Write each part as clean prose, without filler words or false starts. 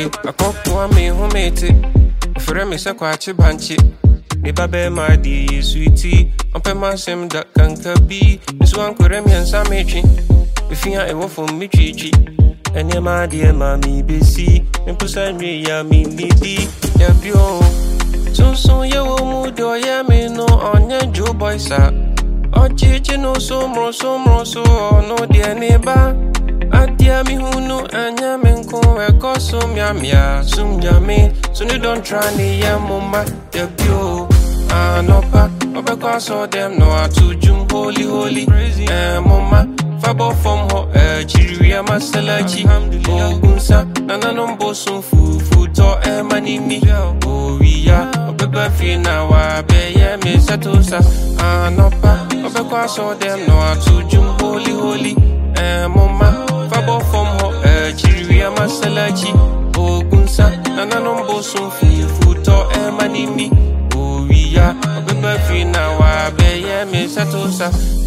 ye, a cocoa me who made it. For a miss a quachi banchi. Me babe my dear sweetie. On my sim that can be. This one could remain some matching. If you are a wolf from me, chichi. And your my dear mammy, BC. And pussy me, ya me, be. Yeah, pure. So soon you will move, do ya me no on your Joe boy, sir. Oh, chichi no so more, so no dear neighbor. Adia mi hunu anya menko eko sumyamia sumyami so you don't try ni ya mama debut anopa obeko so them no atujum holy mama fabo from ho chiriya masalachi ogunsa nana nombo sun fufu to manimi owiya obebe fi na wa be ye me satosa anopa obeko so them no atujum holy mama fabo from ho chiriya masalachi ogunsa nana nombo sun fufu to manimi owiya obebe fi na wa be ye me satosa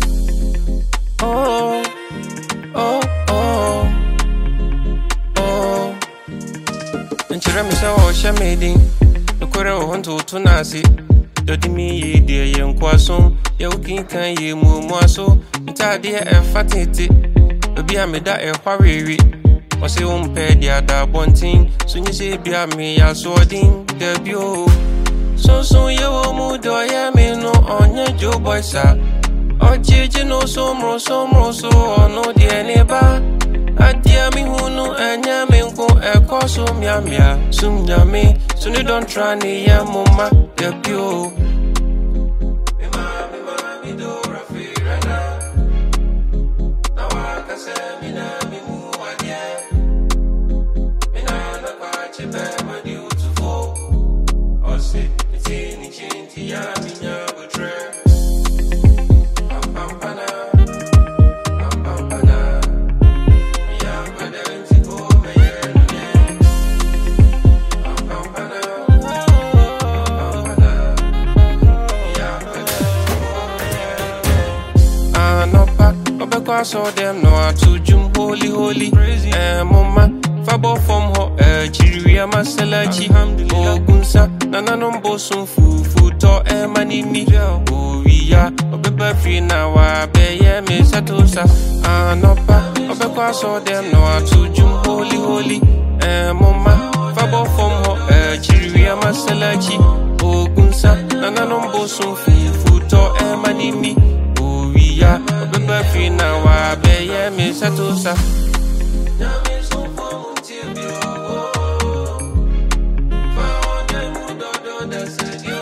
oh Nchire mi se o she medin Ekore o honto to nasi Dodi mi ye de ye nkwaso Ye ukin kan ye mu aso Ntade e fatete Obi ameda e hwarere Ose o mpe dia da bontin So nyi se bia me ya so din debio So ye wo mu do ye me no onye Joe boy sa Ojeje no so so no de neba Adia mi hunu anya menko eko sumyami so you don't try ni ya mama debut mi mama do rafirana na waka se mi na mi mu adia mi na kwa chebe ma di utufo ose ni chinti ya mi nya butre I saw them no atujum holy mama fabo from ho chiriya masalachi ogunsa nana nombo sun fufu to manimi owiya obebe fi na wa be ye me satosa anopa obeko I saw them no atujum holy mama fabo from ho chiriya masalachi ogunsa nana nombo sun fufu to manimi owiya obebe fi na wa be ye me satosa Nyame so for until you fa o dem do the